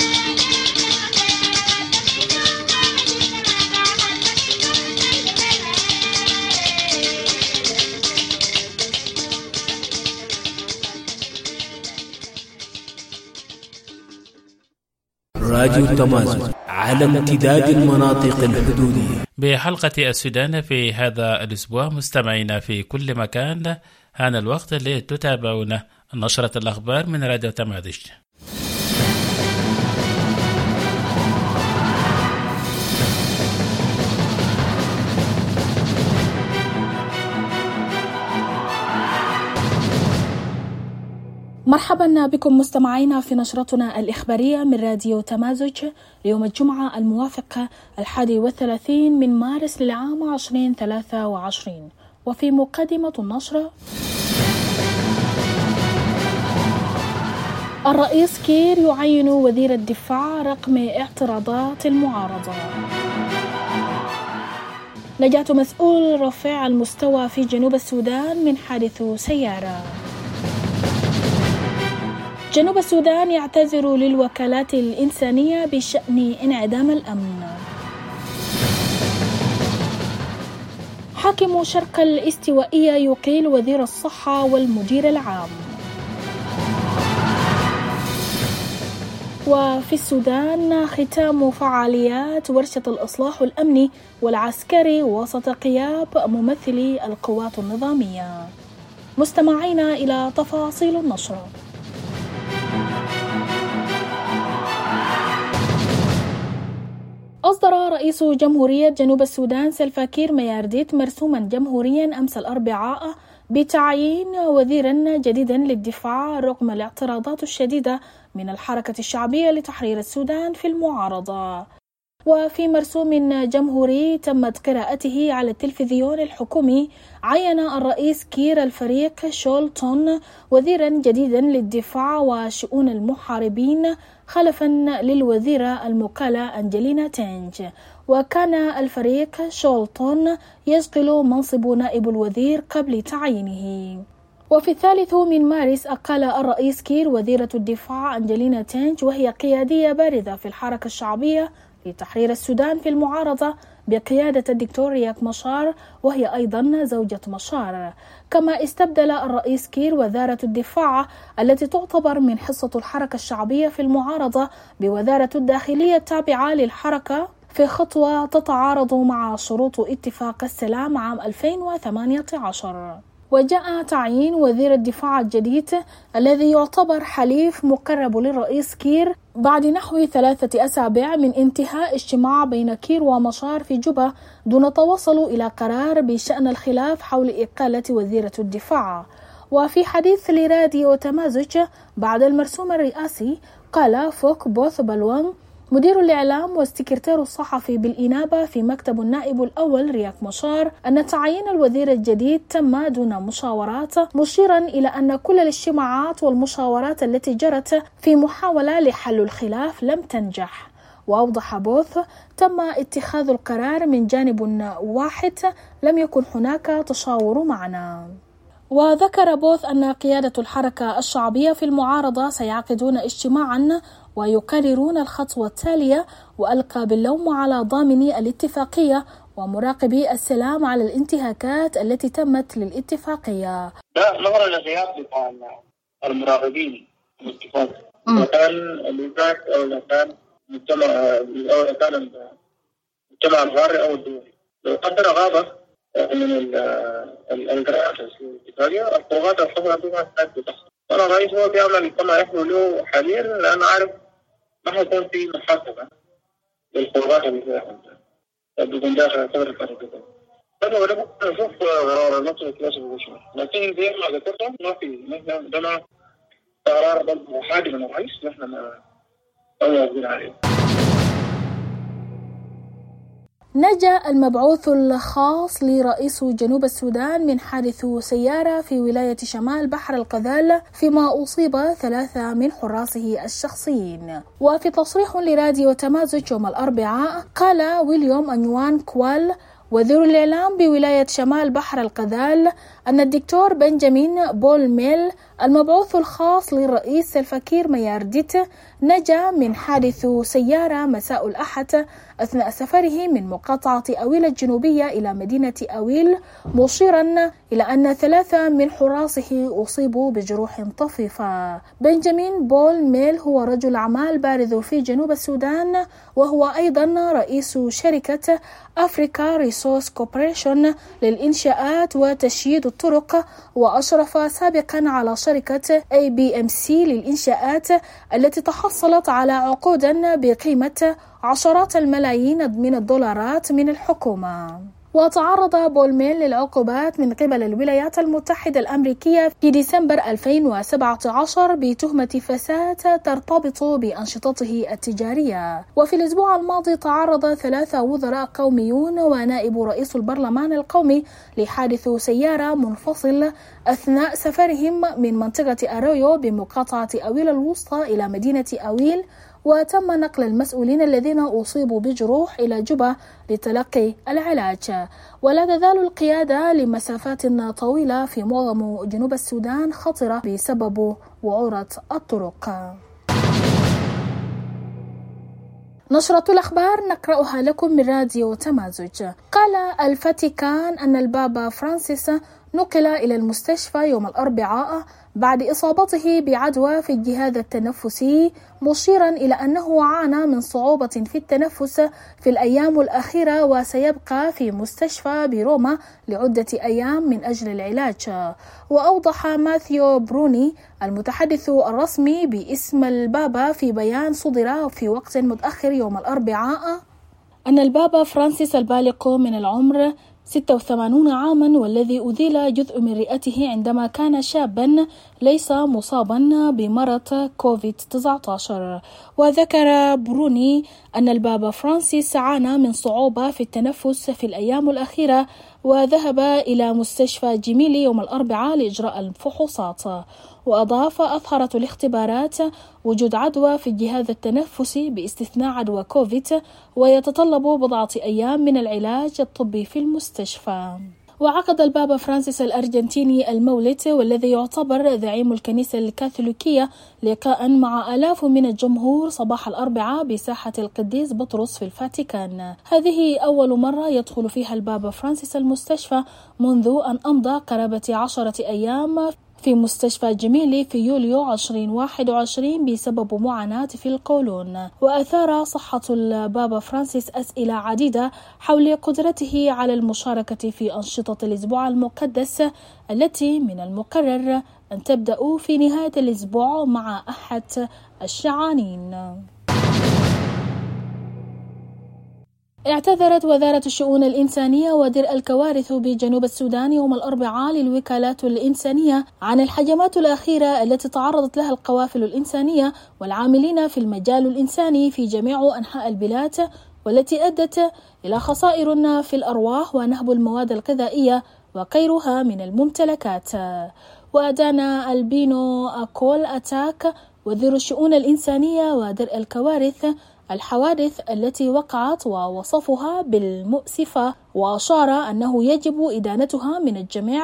راديو تمازن على امتداد المناطق الحدودية. بحلقة السودان في هذا الأسبوع مستمعينا في كل مكان، هان الوقت لتتابعون نشرة الأخبار من راديو تمازن. مرحبا بكم مستمعينا في نشرتنا الإخبارية من راديو تمازج ليوم الجمعة الموافق الحادي والثلاثين من مارس للعام عشرين ثلاثة وعشرين. وفي مقدمة النشرة: الرئيس كير يعين وزير الدفاع رقم اعتراضات المعارضة. نجاة مسؤول رفيع المستوى في جنوب السودان من حادث سيارة. جنوب السودان يعتذر للوكالات الإنسانية بشأن انعدام الأمن. حاكم شرق الاستوائية يقيل وزير الصحة والمدير العام. وفي السودان ختام فعاليات ورشة الإصلاح الأمني والعسكري وسط غياب ممثلي القوات النظامية. مستمعينا إلى تفاصيل النشرة. أصدر رئيس جمهورية جنوب السودان سلفا كير ميارديت مرسوما جمهوريا أمس الأربعاء بتعيين وزيرا جديدا للدفاع رغم الاعتراضات الشديدة من الحركة الشعبية لتحرير السودان في المعارضة. وفي مرسوم جمهوري تمت قراءته على التلفزيون الحكومي، عين الرئيس كير الفريق شولتون وزيرا جديدا للدفاع وشؤون المحاربين خلفا للوزيرة المقالة أنجلينا تينج. وكان الفريق شولتون يشغل منصب نائب الوزير قبل تعيينه. وفي الثالث من مارس أقال الرئيس كير وزيرة الدفاع أنجلينا تينج، وهي قيادية بارزة في الحركة الشعبية لتحرير السودان في المعارضة بقيادة الدكتور رياك مشار، وهي أيضا زوجة مشار. كما استبدل الرئيس كير وزارة الدفاع التي تعتبر من حصة الحركة الشعبية في المعارضة بوزارة الداخلية التابعة للحركة، في خطوة تتعارض مع شروط اتفاق السلام عام ألفين وثمانية عشر. وجاء تعيين وزير الدفاع الجديد الذي يعتبر حليف مقرب للرئيس كير بعد نحو ثلاثة أسابيع من انتهاء اجتماع بين كير ومشار في جوبا دون توصل إلى قرار بشأن الخلاف حول إقالة وزيرة الدفاع. وفي حديث لراديو تمازج بعد المرسوم الرئاسي، قال فوك بوث بلوان مدير الإعلام والسكرتير الصحفي بالإنابة في مكتب النائب الأول رياك مشار أن تعيين الوزير الجديد تم دون مشاورات، مشيرا إلى أن كل الاجتماعات والمشاورات التي جرت في محاولة لحل الخلاف لم تنجح. وأوضح بوث تم اتخاذ القرار من جانب واحد، لم يكن هناك تشاور معنا. وذكر بوث أن قيادة الحركة الشعبية في المعارضة سيعقدون اجتماعا ويكررون الخطوة التالية، وألقى باللوم على ضامني الاتفاقية ومراقبي السلام على الانتهاكات التي تمت للاتفاقية. لا نظرا للغياب بتاع المراقبين الاتفاق، إذا كان الوزارة أو إذا كان مجتمع أو إذا كان المجتمع الغاري أو الدولي، لو قدر غابة من القراءات الاتفاقية الخروجات الخطرة بما تحصل. أنا رئيس هو بيعمل كما يحلو له حاليا، لأن عارف ما حيكون في محاسبة للخروجات اللي فيها بدون داخل قدر الفريق. أنا ولا بشوف قرار النصر السياسي بوشنا، لكن زي ما ذكرت ما في نحن عندنا قرار محادي من الرئيس نحن ما موافقين عليه. نجا المبعوث الخاص لرئيس جنوب السودان من حادث سيارة في ولاية شمال بحر القذال، فيما أصيب ثلاثة من حراسه الشخصيين. وفي تصريح لراديو تمازج يوم الأربعاء قال ويليام أنيوان كوال وزير الإعلام بولاية شمال بحر القذال أن الدكتور بنجامين بول ميل المبعوث الخاص للرئيس سلفا كير ميارديت نجا من حادث سيارة مساء الأحد أثناء سفره من مقاطعة أويل الجنوبية إلى مدينة أويل، مشيرا إلى أن ثلاثة من حراسه أصيبوا بجروح طفيفة. بنجامين بول ميل هو رجل أعمال بارز في جنوب السودان، وهو أيضا رئيس شركة أفريكا ريسورس كوربوريشن للإنشاءات وتشييد الطرق، وأشرف سابقا على شركة إيه بي إم سي للإنشاءات التي تحصلت على عقود بقيمة عشرات الملايين من الدولارات من الحكومة. وتعرض بول ميل للعقوبات من قبل الولايات المتحدة الأمريكية في ديسمبر ألفين وسبعة عشر بتهمة فساد ترتبط بأنشطته التجارية. وفي الأسبوع الماضي تعرض ثلاثة وزراء قوميون ونائب رئيس البرلمان القومي لحادث سيارة منفصل أثناء سفرهم من منطقة أرويو بمقاطعة أويل الوسطى إلى مدينة أويل، وتم نقل المسؤولين الذين أصيبوا بجروح إلى جوبا لتلقي العلاج. ولا تزال القيادة لمسافات طويلة في معظم جنوب السودان خطرة بسبب وعورة الطرق. نشرة الأخبار نقرأها لكم من راديو تمازج. قال الفاتيكان أن البابا فرانسيس نقل إلى المستشفى يوم الأربعاء بعد إصابته بعدوى في الجهاز التنفسي، مشيرا إلى أنه عانى من صعوبة في التنفس في الأيام الأخيرة وسيبقى في مستشفى بروما لعدة أيام من أجل العلاج. وأوضح ماثيو بروني المتحدث الرسمي باسم البابا في بيان صدر في وقت متأخر يوم الأربعاء أن البابا فرانسيس البالغ من العمر ستة وثمانين عاما والذي أزيل جزء من رئته عندما كان شابا ليس مصابا بمرض كوفيد تسعة عشر. وذكر بروني أن البابا فرانسيس عانى من صعوبة في التنفس في الأيام الأخيرة وذهب إلى مستشفى جيميلي يوم الأربعاء لإجراء الفحوصات. وأضاف أظهرت الاختبارات وجود عدوى في الجهاز التنفسي باستثناء عدوى كوفيد، ويتطلب بضعة أيام من العلاج الطبي في المستشفى. وعقد البابا فرانسيس الأرجنتيني المولد والذي يعتبر زعيم الكنيسة الكاثوليكية لقاء مع آلاف من الجمهور صباح الأربعاء بساحة القديس بطرس في الفاتيكان. هذه أول مرة يدخل فيها البابا فرانسيس المستشفى منذ أن أمضى قرابة عشرة أيام في مستشفى جميلي في يوليو ألفين وواحد وعشرين بسبب معاناة في القولون. وأثار صحة البابا فرانسيس أسئلة عديدة حول قدرته على المشاركة في أنشطة الأسبوع المقدس التي من المقرر أن تبدأ في نهاية الأسبوع مع أحد الشعانين. اعتذرت وزارة الشؤون الإنسانية ودرء الكوارث بجنوب السودان يوم الأربعاء للوكالات الإنسانية عن الهجمات الأخيرة التي تعرضت لها القوافل الإنسانية والعاملين في المجال الإنساني في جميع أنحاء البلاد، والتي أدت إلى خسائر في الأرواح ونهب المواد الغذائية وغيرها من الممتلكات. وأدان البينو أكول أتاك وزير الشؤون الإنسانية ودرء الكوارث الحوادث التي وقعت ووصفها بالمؤسفة، وأشار أنه يجب إدانتها من الجميع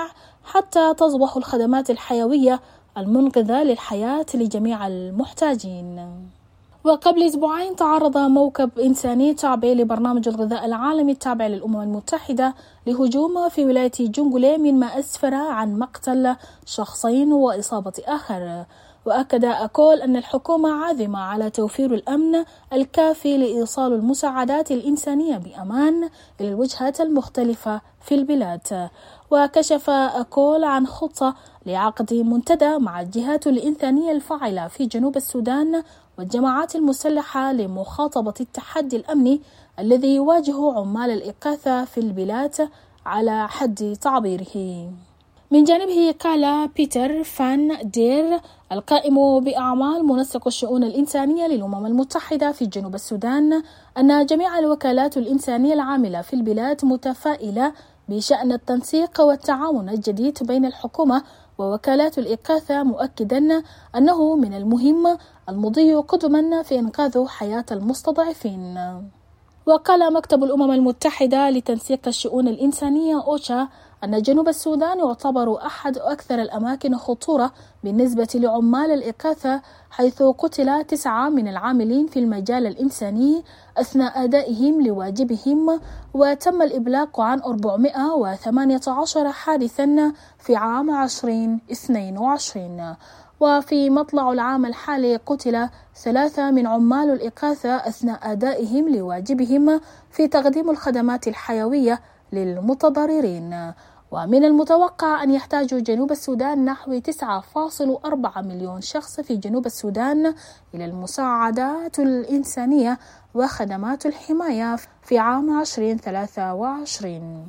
حتى تصبح الخدمات الحيوية المنقذة للحياة لجميع المحتاجين. وقبل أسبوعين تعرض موكب إنساني تابع لبرنامج الغذاء العالمي التابع للأمم المتحدة لهجوم في ولاية جونغولي، مما أسفر عن مقتل شخصين وإصابة آخر. وأكد أكول أن الحكومة عازمة على توفير الأمن الكافي لإيصال المساعدات الإنسانية بأمان إلى الوجهات المختلفة في البلاد. وكشف أكول عن خطة لعقد منتدى مع الجهات الإنسانية الفاعلة في جنوب السودان والجماعات المسلحة لمخاطبة التحدي الأمني الذي يواجه عمال الإغاثة في البلاد على حد تعبيره. من جانبه قال بيتر فان دير القائم بأعمال منسق الشؤون الإنسانية للأمم المتحدة في جنوب السودان أن جميع الوكالات الإنسانية العاملة في البلاد متفائلة بشأن التنسيق والتعاون الجديد بين الحكومة ووكالات الإغاثة، مؤكدا أنه من المهم المضي قدما في إنقاذ حياة المستضعفين. وقال مكتب الأمم المتحدة لتنسيق الشؤون الإنسانية أوشا أن جنوب السودان يعتبر أحد أكثر الأماكن خطورة بالنسبة لعمال الإغاثة، حيث قتل تسعة من العاملين في المجال الإنساني أثناء أدائهم لواجبهم، وتم الإبلاغ عن أربعمائة وثمانية عشر حادثا في عام ألفين واثنين وعشرين. وفي مطلع العام الحالي قتل ثلاثة من عمال الإغاثة أثناء أدائهم لواجبهم في تقديم الخدمات الحيوية للمتضررين. ومن المتوقع أن يحتاج جنوب السودان نحو تسعة فاصلة أربعة مليون شخص في جنوب السودان إلى المساعدات الإنسانية وخدمات الحماية في عام ألفين وثلاثة وعشرين.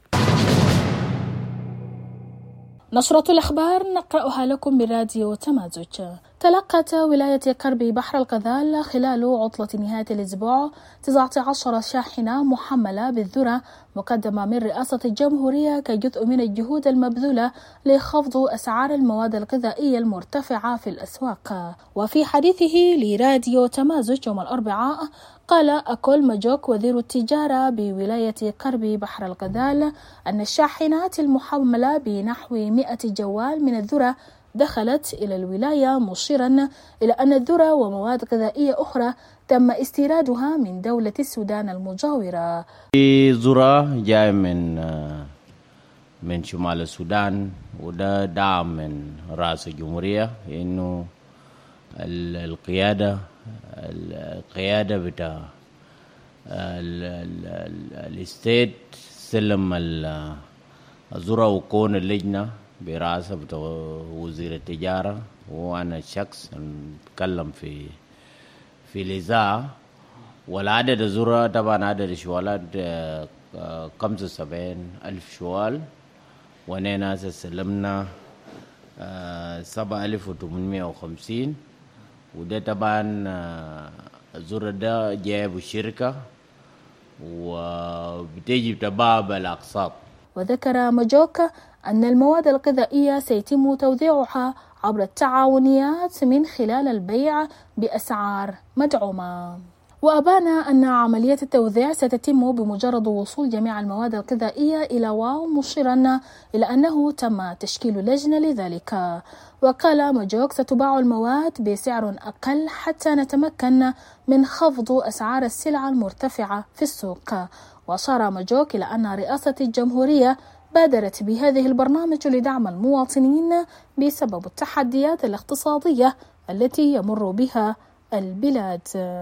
نشرة الأخبار نقرأها لكم براديو تمازج. تلقت ولاية كرب بحر الغزال خلال عطلة نهاية الأسبوع تسعة عشر شاحنة محملة بالذرة مقدمة من رئاسة الجمهورية كجزء من الجهود المبذولة لخفض أسعار المواد الغذائية المرتفعة في الأسواق. وفي حديثه لراديو تمازج يوم الأربعاء قال أكول مجوك وزير التجارة بولاية كرب بحر الغزال أن الشاحنات المحملة بنحو مئة جوال من الذرة دخلت إلى الولاية، مشيرا إلى أن الذرة ومواد غذائية أخرى تم استيرادها من دولة السودان المجاورة. ذرة جاي من من شمال السودان، وده دعم من رئاسة الجمهورية إنه القيادة القيادة بتاع الاستيت سلم الذرة وكون اللجنة برئاسة بتاع وزير التجارة، وأنا شخص نتكلم في في الإذاعة. والعدد الذرة طبعا عدد الشوالات خمسة وسبعين ألف شوال، ونحن سلمنا سبعة آلاف وثمانمائة وخمسين، وده طبعا الذرة ده جايب الشركة وبتجي بتباع بالأقساط. وذكر مجوك أن المواد الغذائية سيتم توزيعها عبر التعاونيات من خلال البيع بأسعار مدعومة. وأبان أن عملية التوزيع ستتم بمجرد وصول جميع المواد الغذائية إلى واو، مشيرا إلى أنه تم تشكيل لجنة لذلك. وقال مجوك ستباع المواد بسعر أقل حتى نتمكن من خفض أسعار السلع المرتفعة في السوق. وأشار مجوك إلى أن رئاسة الجمهورية بادرت بهذه البرنامج لدعم المواطنين بسبب التحديات الاقتصادية التي يمر بها البلاد.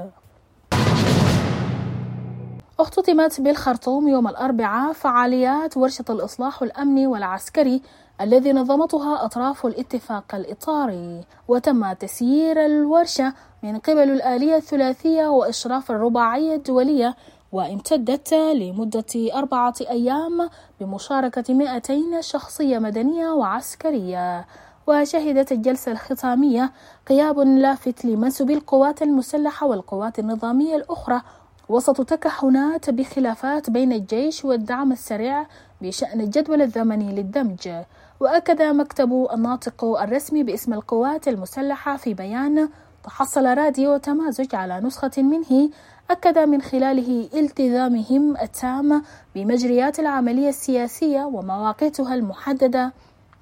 اختتمت بالخرطوم يوم الأربعاء فعاليات ورشة الإصلاح الأمني والعسكري الذي نظمتها أطراف الاتفاق الإطاري، وتم تسيير الورشة من قبل الآلية الثلاثية وإشراف الرباعية الدولية، وامتدت لمدة أربعة أيام بمشاركة مئتين شخصية مدنية وعسكرية. وشهدت الجلسة الختامية غياب لافت لمنسوبي القوات المسلحة والقوات النظامية الأخرى وسط تكهنات بخلافات بين الجيش والدعم السريع بشأن الجدول الزمني للدمج. وأكد مكتب الناطق الرسمي باسم القوات المسلحة في بيان تحصل راديو تمازج على نسخة منه أكد من خلاله التزامهم التام بمجريات العملية السياسية ومواقيتها المحددة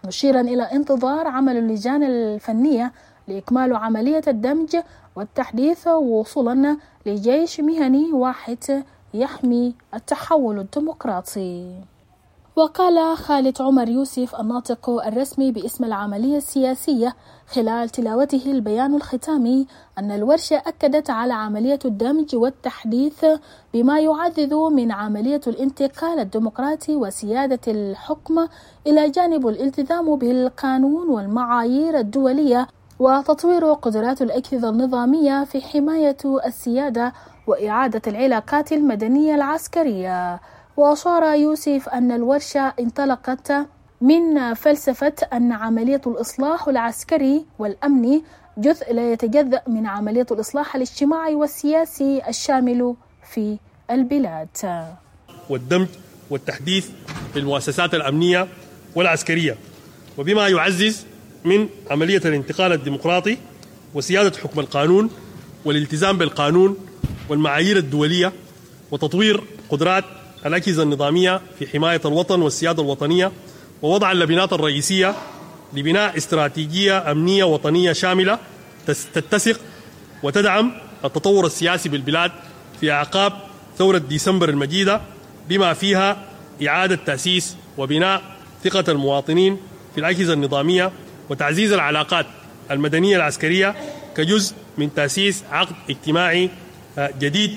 مشيرا إلى انتظار عمل اللجان الفنية لإكمال عملية الدمج والتحديث ووصولا لجيش مهني واحد يحمي التحول الديمقراطي. وقال خالد عمر يوسف الناطق الرسمي باسم العملية السياسية خلال تلاوته البيان الختامي أن الورشة أكدت على عملية الدمج والتحديث بما يعزز من عملية الانتقال الديمقراطي وسيادة الحكم إلى جانب الالتزام بالقانون والمعايير الدولية وتطوير قدرات الأجهزة النظامية في حماية السيادة وإعادة العلاقات المدنية العسكرية. وأشار يوسف أن الورشة انطلقت من فلسفة أن عملية الإصلاح العسكري والأمني جزء لا يتجزأ من عملية الإصلاح الاجتماعي والسياسي الشامل في البلاد. والدمج والتحديث في المؤسسات الأمنية والعسكرية وبما يعزز من عملية الانتقال الديمقراطي وسيادة حكم القانون والالتزام بالقانون والمعايير الدولية وتطوير قدرات الأجهزة النظامية في حماية الوطن والسيادة الوطنية ووضع اللبنات الرئيسية لبناء استراتيجية أمنية وطنية شاملة تتسق وتدعم التطور السياسي بالبلاد في أعقاب ثورة ديسمبر المجيدة بما فيها إعادة تأسيس وبناء ثقة المواطنين في الأجهزة النظامية وتعزيز العلاقات المدنية العسكرية كجزء من تأسيس عقد اجتماعي جديد.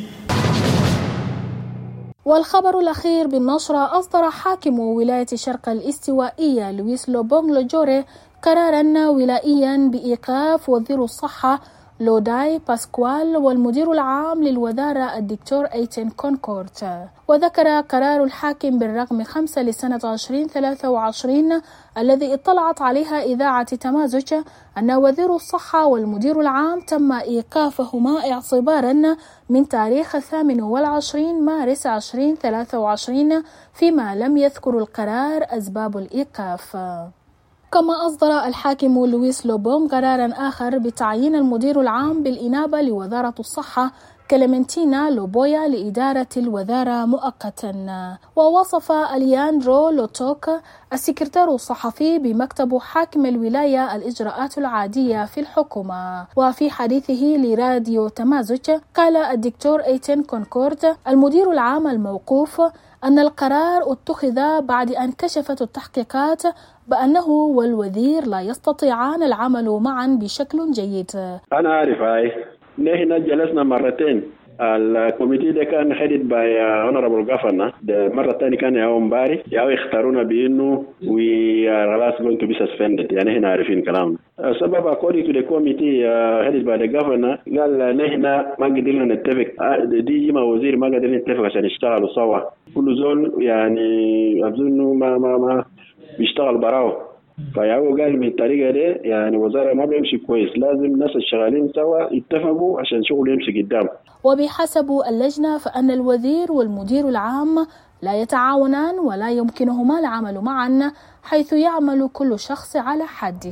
والخبر الأخير بالنشرة، أصدر حاكم ولاية شرق الاستوائية لويس لوبونغ لوجوري قراراً ولائياً بإيقاف وزير الصحة لوداي باسكوال والمدير العام للوزارة الدكتور أيتن كونكورت. وذكر قرار الحاكم بالرقم خمسة لسنة عشرين ثلاثة وعشرين الذي اطلعت عليها إذاعة تمازج أن وزير الصحة والمدير العام تم إيقافهما اعتباراً من تاريخ الثامن والعشرين مارس عشرين ثلاثة وعشرين فيما لم يذكر القرار أسباب الإيقاف. كما أصدر الحاكم لويس لوبونغ قراراً آخر بتعيين المدير العام بالإنابة لوزارة الصحة كليمنتينا لوبويا لإدارة الوزارة مؤقتاً. ووصف ألياندرو لوتوك السكرتير الصحفي بمكتب حاكم الولاية الإجراءات العادية في الحكومة. وفي حديثه لراديو تمازج قال الدكتور أيتن كونكورد المدير العام الموقوف أن القرار اتخذ بعد أن كشفت التحقيقات بأنه والوزير لا يستطيعان العمل معا بشكل جيد. أنا عارف هاي نحن جلسنا مرتين. الكوميتي ده كان headed by uh, honorable governor. The مرة الثانية كان يوم باري ياو اختارونا بإنه we are going to be suspended. يعني هنا عارفين كلامنا. سبب according to the committee uh, headed by the governor قال نحن ما قدرنا نتفق. دي ما وزير ما قدرنا نتفق عشان يشتغلوا سوا. كل زول يعني أظن ما ما ما بيشتغل براو. فياو قال من الطريقة دي يعني وزارة ما بيمشي كويس، لازم الناس الشغالين سوا يتفقوا عشان شغل يمشي قدام. وبحسب اللجنة فأن الوزير والمدير العام لا يتعاونان ولا يمكنهما العمل معا حيث يعمل كل شخص على حده.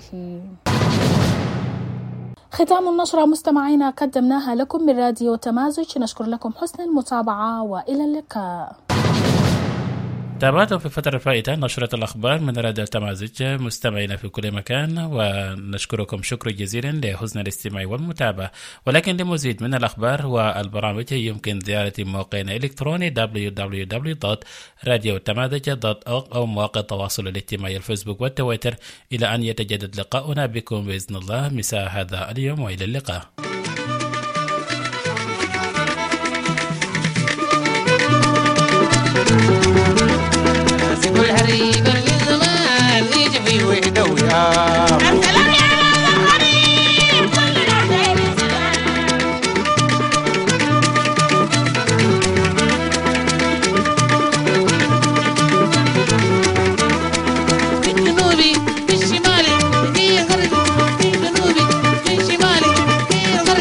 ختام النشرة مستمعينا قدمناها لكم من راديو تمازج، نشكر لكم حسن المتابعة وإلى اللقاء. تابعتم في الفترة الفائتة نشرة الأخبار من راديو تمازج مستمعينا في كل مكان، ونشكركم شكر جزيلا لحسن الاستماع والمتابعة. ولكن لمزيد من الأخبار والبرامج يمكن زيارة موقعنا الإلكتروني دبليو دبليو دبليو دوت راديو تمازج دوت أورغ أو مواقع التواصل الاجتماعي الفيسبوك والتويتر، إلى أن يتجدد لقاؤنا بكم بإذن الله مساء هذا اليوم، وإلى اللقاء. الحريق الزمان يجي في وحده وياه السلام يا الحريق كلنا زين السلام في الجنوبي في الشمالي في غربي في الجنوبي في الشمالي في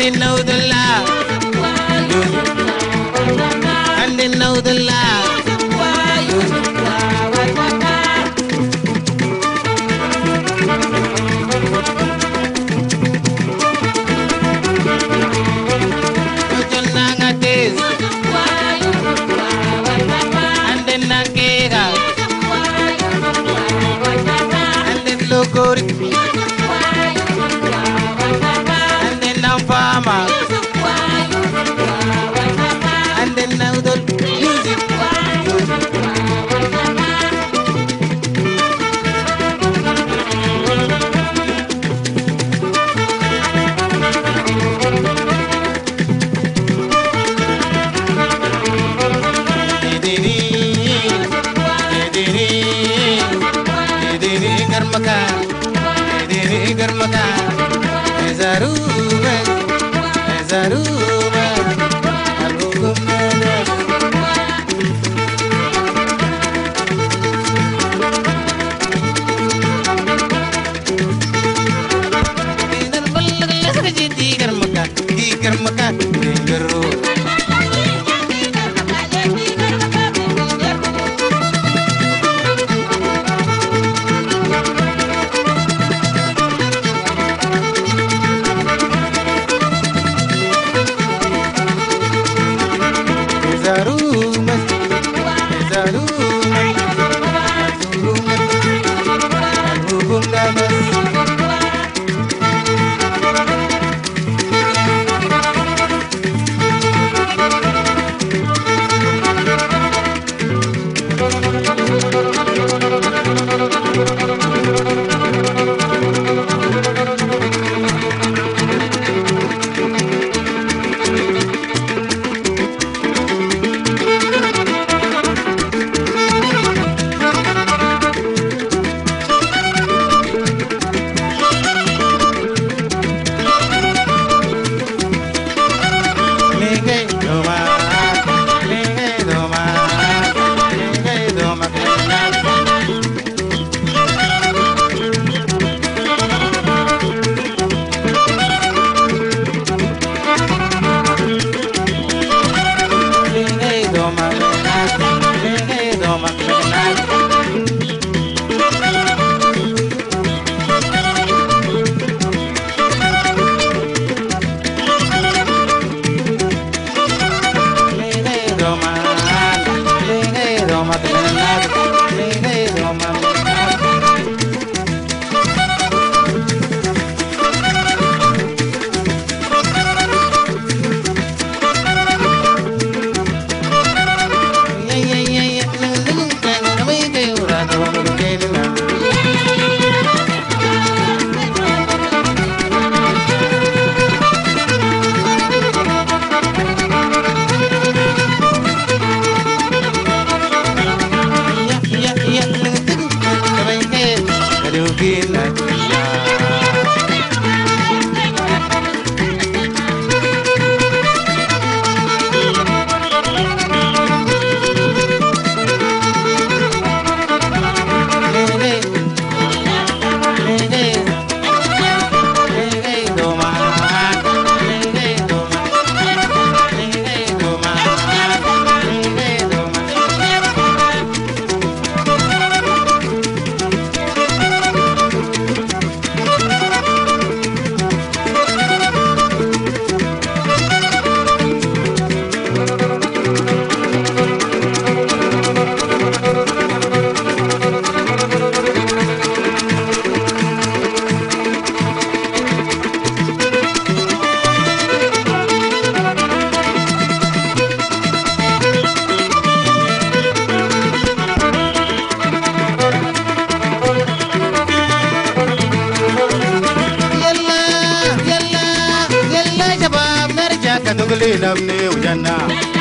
nugli namni ujanna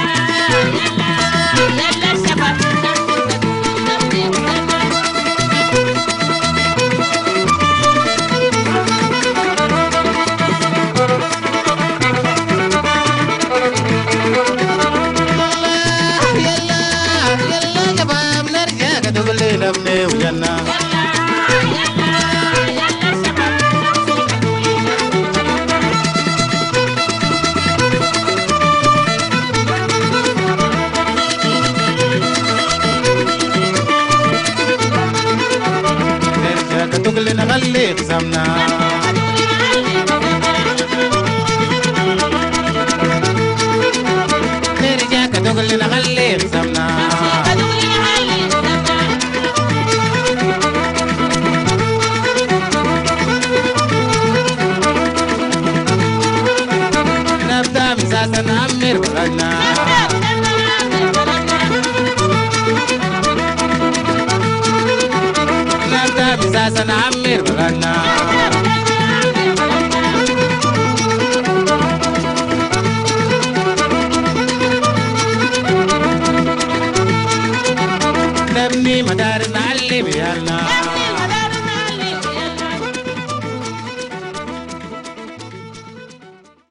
namni ujanna نخلي قسمنا خير جاك تقول نخلي قسمنا نبدأ مساسا نعمر بلدنا نبدأ مساسا نعمر بلدنا